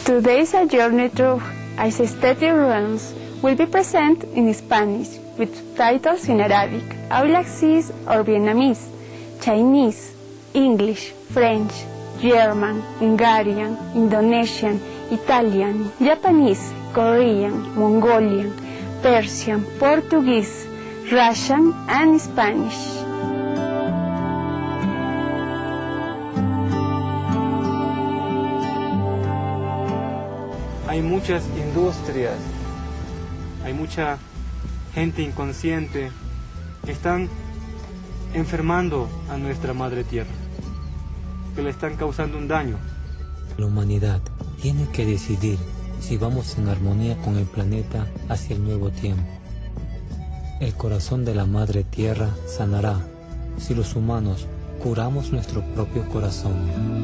Today's a journey through aesthetic realms will be present in Spanish with subtitles in Arabic, Aulacese or Vietnamese, Chinese, English, French, German, Hungarian, Indonesian, Italian, Japanese, Korean, Mongolian, Persian, Portuguese, Russian, and Spanish. Hay muchas industrias, hay mucha gente inconsciente que están enfermando a nuestra madre tierra, que le están causando un daño. La humanidad tiene que decidir si vamos en armonía con el planeta hacia el nuevo tiempo. El corazón de la madre tierra sanará si los humanos curamos nuestro propio corazón.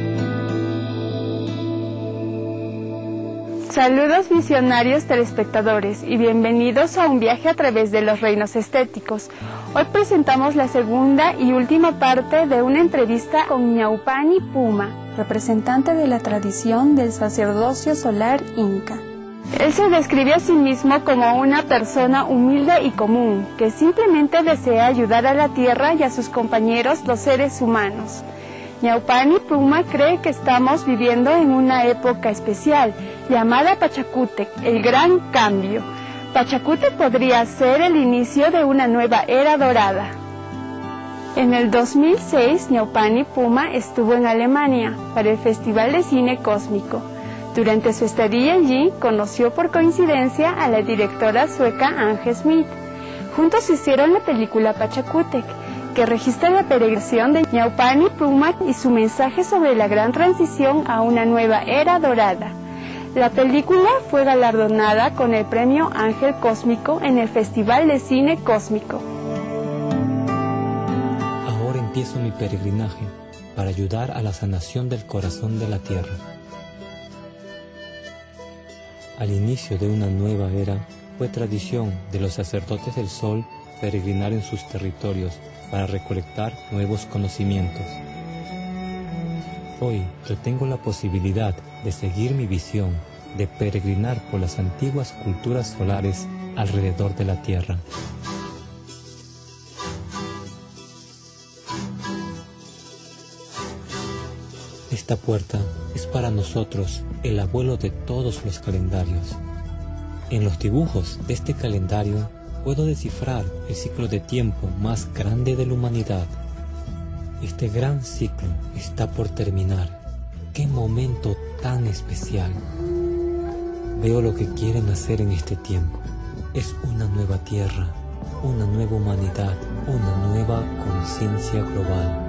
Saludos visionarios telespectadores y bienvenidos a un viaje a través de los reinos estéticos. Hoy presentamos la segunda y última parte de una entrevista con Ñaupani Puma, representante de la tradición del sacerdocio solar inca. Él se describe a sí mismo como una persona humilde y común, que simplemente desea ayudar a la tierra y a sus compañeros los seres humanos. Ñaupani Puma cree que estamos viviendo en una época especial, llamada Pachacútec, el Gran Cambio. Pachacútec podría ser el inicio de una nueva era dorada. En el 2006, Ñaupani Puma estuvo en Alemania para el Festival de Cine Cósmico. Durante su estadía allí, conoció por coincidencia a la directora sueca Ange Smith. Juntos hicieron la película Pachacútec, que registra la peregrinación de Ñaupani Puma y su mensaje sobre la gran transición a una nueva era dorada. La película fue galardonada con el premio Ángel Cósmico en el Festival de Cine Cósmico. Ahora empiezo mi peregrinaje para ayudar a la sanación del corazón de la tierra. Al inicio de una nueva era, fue tradición de los sacerdotes del sol peregrinar en sus territorios para recolectar nuevos conocimientos. Hoy yo tengo la posibilidad de seguir mi visión, de peregrinar por las antiguas culturas solares alrededor de la Tierra. Esta puerta es para nosotros el abuelo de todos los calendarios. En los dibujos de este calendario puedo descifrar el ciclo de tiempo más grande de la humanidad. Este gran ciclo está por terminar. ¡Qué momento tan especial! Veo lo que quieren hacer en este tiempo. Es una nueva tierra, una nueva humanidad, una nueva conciencia global.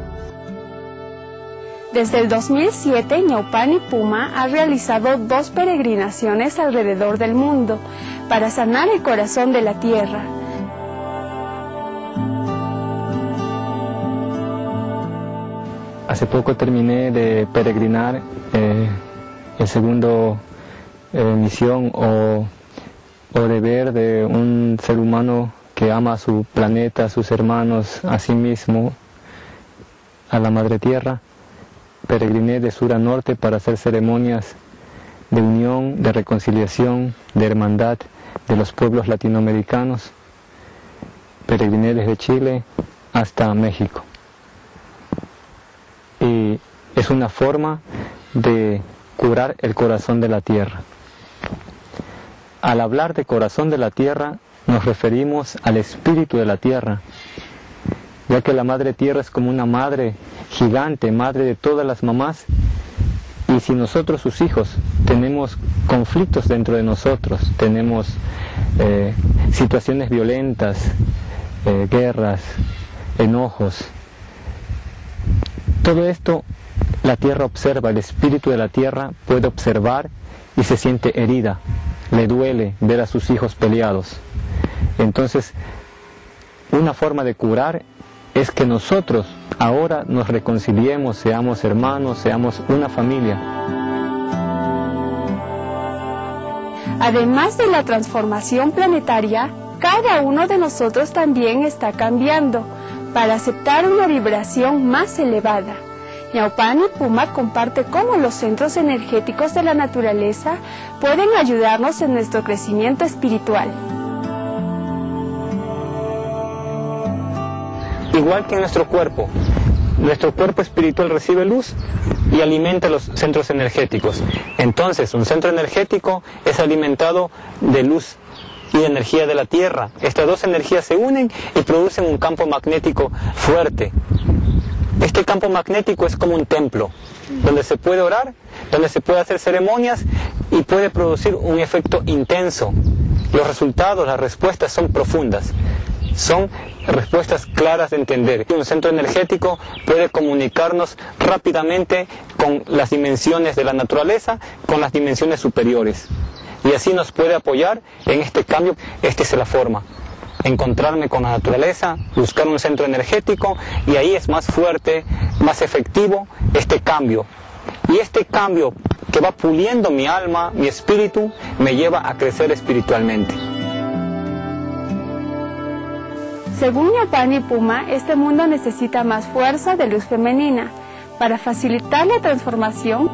Desde el 2007, Ñaupani Puma ha realizado 2 peregrinaciones alrededor del mundo para sanar el corazón de la tierra. Hace poco terminé de peregrinar el segundo misión o deber de un ser humano que ama a su planeta, a sus hermanos, a sí mismo, a la madre tierra. Peregriné de sur a norte para hacer ceremonias de unión, de reconciliación, de hermandad de los pueblos latinoamericanos. Peregriné desde Chile hasta México. Y es una forma de curar el corazón de la tierra. Al hablar de corazón de la tierra, nos referimos al espíritu de la tierra, ya que la madre tierra es como una madre gigante, madre de todas las mamás, y si nosotros, sus hijos, tenemos conflictos dentro de nosotros, tenemos situaciones violentas, guerras, enojos, todo esto la tierra observa, el espíritu de la tierra puede observar y se siente herida, le duele ver a sus hijos peleados. Entonces, una forma de curar es que nosotros ahora nos reconciliemos, seamos hermanos, seamos una familia. Además de la transformación planetaria, cada uno de nosotros también está cambiando para aceptar una vibración más elevada. Ñaupani Puma comparte cómo los centros energéticos de la naturaleza pueden ayudarnos en nuestro crecimiento espiritual. Igual que en nuestro cuerpo espiritual recibe luz y alimenta los centros energéticos. Entonces, un centro energético es alimentado de luz y de energía de la Tierra. Estas dos energías se unen y producen un campo magnético fuerte. Este campo magnético es como un templo, donde se puede orar, donde se puede hacer ceremonias y puede producir un efecto intenso. Los resultados, las respuestas son profundas. Son respuestas claras de entender. Un centro energético puede comunicarnos rápidamente con las dimensiones de la naturaleza, con las dimensiones superiores. Y así nos puede apoyar en este cambio. Esta es la forma. Encontrarme con la naturaleza, buscar un centro energético, y ahí es más fuerte, más efectivo este cambio. Y este cambio que va puliendo mi alma, mi espíritu, me lleva a crecer espiritualmente. Según Ñaupani Puma, este mundo necesita más fuerza de luz femenina para facilitar la transformación.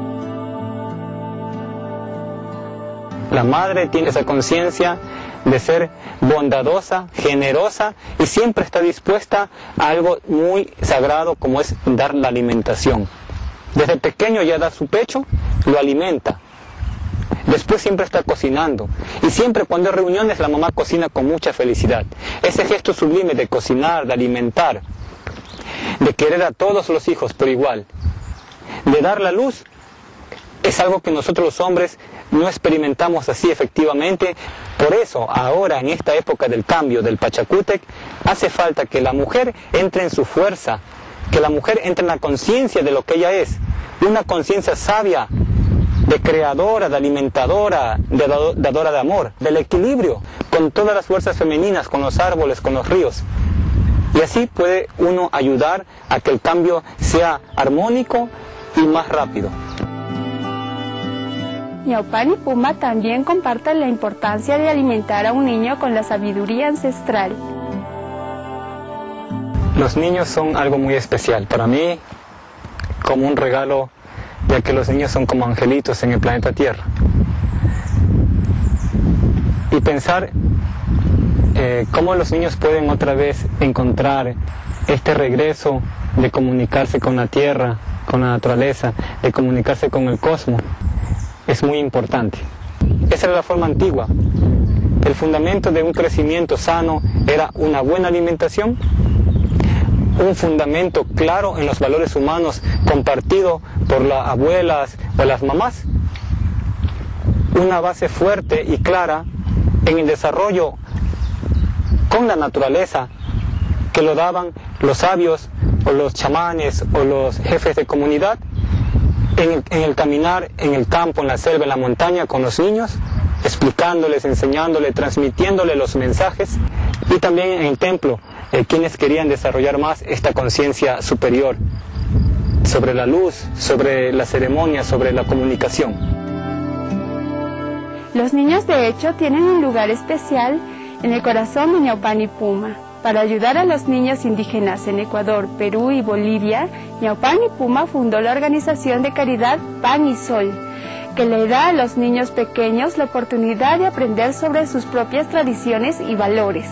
La madre tiene esa conciencia de ser bondadosa, generosa, y siempre está dispuesta a algo muy sagrado como es dar la alimentación. Desde pequeño ya da su pecho, lo alimenta. Después siempre está cocinando, y siempre cuando hay reuniones la mamá cocina con mucha felicidad. Ese gesto sublime de cocinar, de alimentar, de querer a todos los hijos por igual, de dar la luz, es algo que nosotros los hombres no experimentamos así efectivamente. Por eso ahora, en esta época del cambio del Pachacútec, hace falta que la mujer entre en su fuerza, que la mujer entre en la conciencia de lo que ella es, una conciencia sabia, de creadora, de alimentadora, de dadora de amor, del equilibrio, con todas las fuerzas femeninas, con los árboles, con los ríos. Y así puede uno ayudar a que el cambio sea armónico y más rápido. Ñaupani Puma también comparte la importancia de alimentar a un niño con la sabiduría ancestral. Los niños son algo muy especial para mí, como un regalo, ya que los niños son como angelitos en el planeta Tierra. Y pensar cómo los niños pueden otra vez encontrar este regreso de comunicarse con la Tierra, con la naturaleza, de comunicarse con el cosmos, es muy importante. Esa era la forma antigua. El fundamento de un crecimiento sano era una buena alimentación, un fundamento claro en los valores humanos compartido por las abuelas o las mamás, una base fuerte y clara en el desarrollo con la naturaleza que lo daban los sabios o los chamanes o los jefes de comunidad en el caminar en el campo, en la selva, en la montaña con los niños, explicándoles, enseñándoles, transmitiéndoles los mensajes, y también en el templo, quienes querían desarrollar más esta conciencia superior sobre la luz, sobre la ceremonia, sobre la comunicación. Los niños de hecho tienen un lugar especial en el corazón de Ñaupani Puma. Para ayudar a los niños indígenas en Ecuador, Perú y Bolivia, Ñaupani Puma fundó la organización de caridad Pan y Sol, que le da a los niños pequeños la oportunidad de aprender sobre sus propias tradiciones y valores.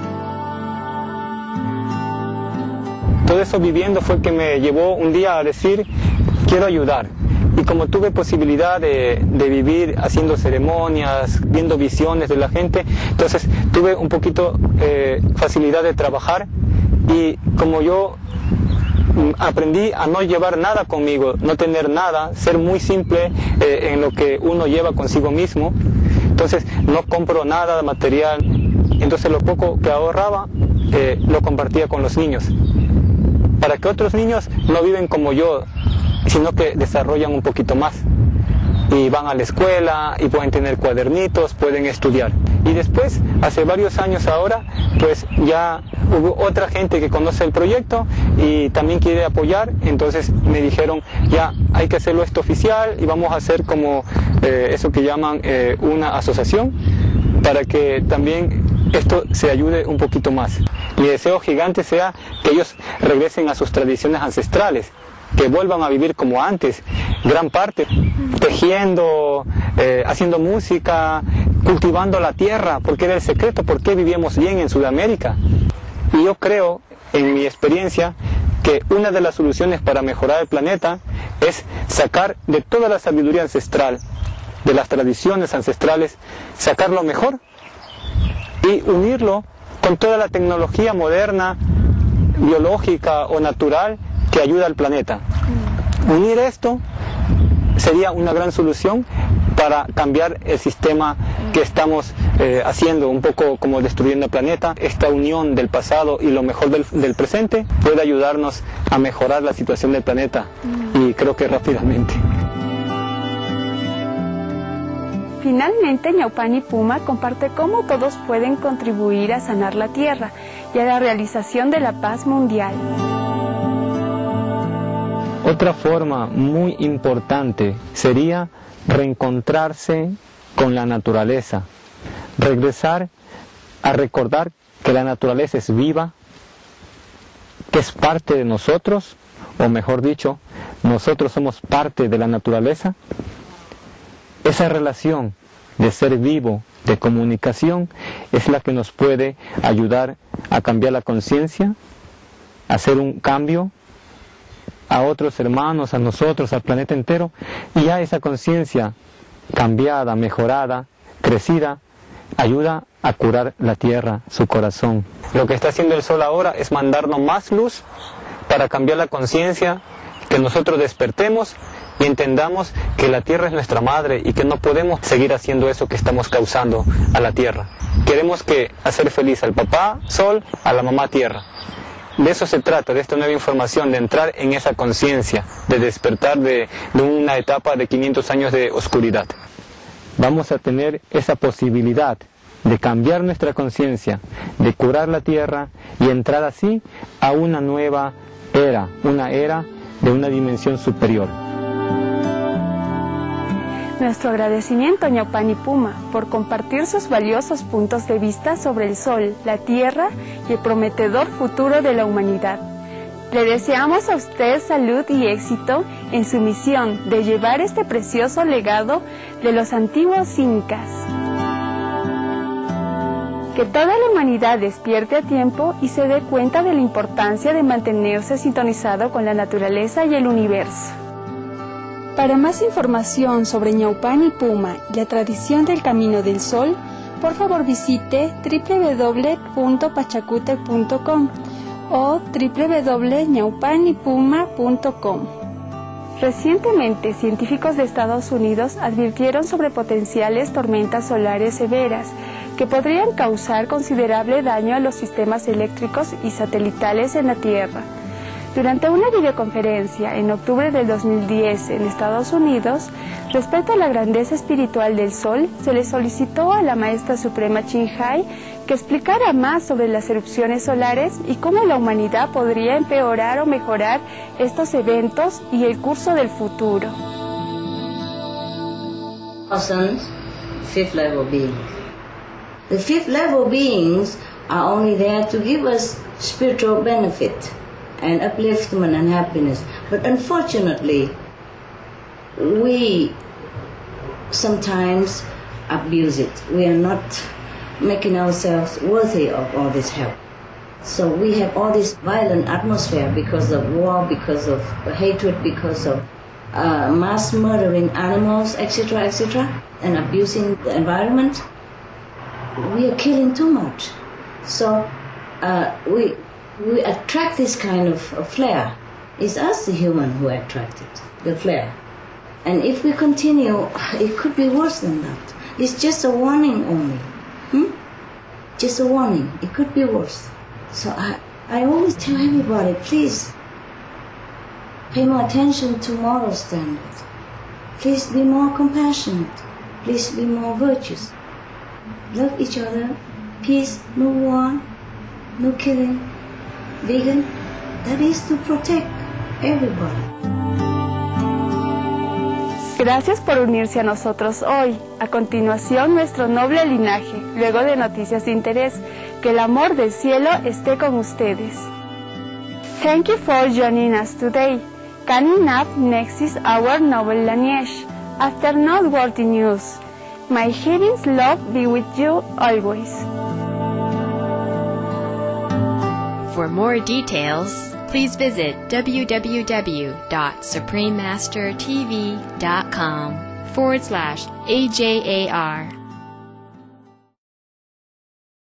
Todo eso viviendo fue que me llevó un día a decir, quiero ayudar. Y como tuve posibilidad de vivir haciendo ceremonias, viendo visiones de la gente, entonces tuve un poquito facilidad de trabajar, y como yo aprendí a no llevar nada conmigo, no tener nada, ser muy simple en lo que uno lleva consigo mismo, entonces no compro nada material, entonces lo poco que ahorraba lo compartía con los niños, para que otros niños no viven como yo, sino que desarrollan un poquito más y van a la escuela y pueden tener cuadernitos, pueden estudiar. Y después, hace varios años ahora, pues ya hubo otra gente que conoce el proyecto y también quiere apoyar, entonces me dijeron, ya hay que hacerlo esto oficial y vamos a hacer como eso que llaman una asociación, para que también esto se ayude un poquito más. Mi deseo gigante sea que ellos regresen a sus tradiciones ancestrales, que vuelvan a vivir como antes, gran parte, tejiendo, haciendo música, cultivando la tierra, porque era el secreto por qué vivíamos bien en Sudamérica. Y yo creo, en mi experiencia, que una de las soluciones para mejorar el planeta es sacar de toda la sabiduría ancestral, de las tradiciones ancestrales, sacar lo mejor y unirlo con toda la tecnología moderna, biológica o natural que ayuda al planeta. Unir esto sería una gran solución para cambiar el sistema que estamos haciendo, un poco como destruyendo el planeta. Esta unión del pasado y lo mejor del presente puede ayudarnos a mejorar la situación del planeta, y creo que rápidamente. Finalmente, Ñaupani Puma comparte cómo todos pueden contribuir a sanar la tierra y a la realización de la paz mundial. Otra forma muy importante sería reencontrarse con la naturaleza, regresar a recordar que la naturaleza es viva, que es parte de nosotros, o mejor dicho, nosotros somos parte de la naturaleza. Esa relación de ser vivo, de comunicación, es la que nos puede ayudar a cambiar la conciencia, a hacer un cambio a otros hermanos, a nosotros, al planeta entero, y ya esa conciencia cambiada, mejorada, crecida, ayuda a curar la tierra, su corazón. Lo que está haciendo el sol ahora es mandarnos más luz para cambiar la conciencia, que nosotros despertemos y entendamos que la tierra es nuestra madre y que no podemos seguir haciendo eso que estamos causando a la tierra. Queremos hacer feliz al papá sol, a la mamá tierra. De eso se trata, de esta nueva información, de entrar en esa conciencia, de despertar de una etapa de 500 años de oscuridad. Vamos a tener esa posibilidad de cambiar nuestra conciencia, de curar la tierra y entrar así a una nueva era, una era de una dimensión superior. Nuestro agradecimiento a Ñaupani Puma por compartir sus valiosos puntos de vista sobre el sol, la tierra y el prometedor futuro de la humanidad. Le deseamos a usted salud y éxito en su misión de llevar este precioso legado de los antiguos incas. Que toda la humanidad despierte a tiempo y se dé cuenta de la importancia de mantenerse sintonizado con la naturaleza y el universo. Para más información sobre Ñaupani Puma y la tradición del Camino del Sol, por favor visite www.pachacutec.com o www.ñaupanipuma.com. Recientemente, científicos de Estados Unidos advirtieron sobre potenciales tormentas solares severas que podrían causar considerable daño a los sistemas eléctricos y satelitales en la Tierra. Durante una videoconferencia en octubre del 2010 en Estados Unidos, respecto a la grandeza espiritual del Sol, se le solicitó a la Maestra Suprema Ching Hai que explicara más sobre las erupciones solares y cómo la humanidad podría empeorar o mejorar estos eventos y el curso del futuro. Fifth level beings. The fifth level beings are only there to give us spiritual benefit and upliftment and happiness. But unfortunately, we sometimes abuse it. We are not making ourselves worthy of all this help. So we have all this violent atmosphere because of war, because of hatred, because of mass murdering animals, etc., etc., and abusing the environment. We are killing too much. So we attract this kind of flare. It's us, the human, who attract it, the flare. And if we continue, it could be worse than that. It's just a warning only. Just a warning. It could be worse. So I always tell everybody, please pay more attention to moral standards. Please be more compassionate. Please be more virtuous. Love each other. Peace, no war, no killing. Vegan, that is to protect everybody. Gracias por unirse a nosotros hoy. A continuación, nuestro noble linaje, luego de noticias de interés. Que el amor del cielo esté con ustedes. Thank you for joining us today. Can enough next is our noble lineage. After noteworthy news, my hearings love be with you always. For more details, please visit www.suprememastertv.com/AJAR.